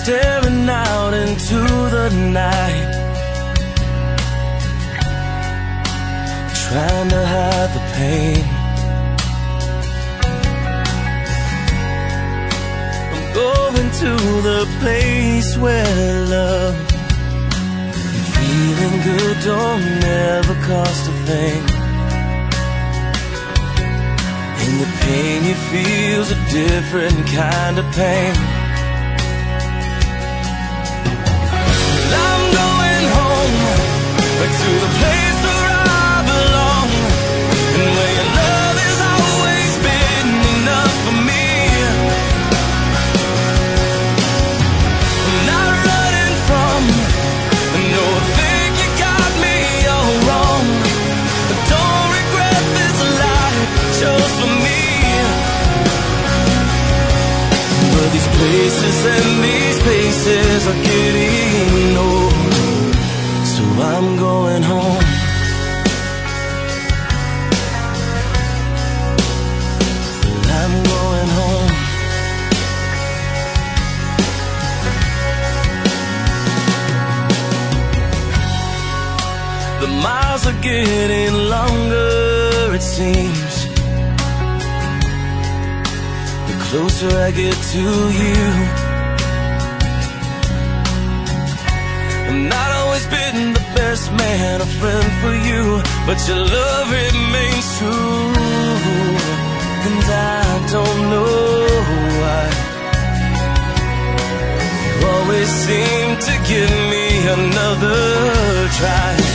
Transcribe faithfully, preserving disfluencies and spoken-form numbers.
staring out into the night, trying to hide the pain. I'm going to the place where love and feeling good don't ever cost a thing. And the pain you feel's a different kind of pain. I'm going home, back to the place where I belong, and where your love has always been enough for me. I'm not running from, no, I think you got me all wrong. I don't regret this life you chose for me. But these places and these places are getting old, so I'm going home. Well, I'm going home. The miles are getting longer, it seems, the closer I get to you. I'm not always been the best man, a friend for you, but your love remains true. And I don't know why you always seem to give me another try.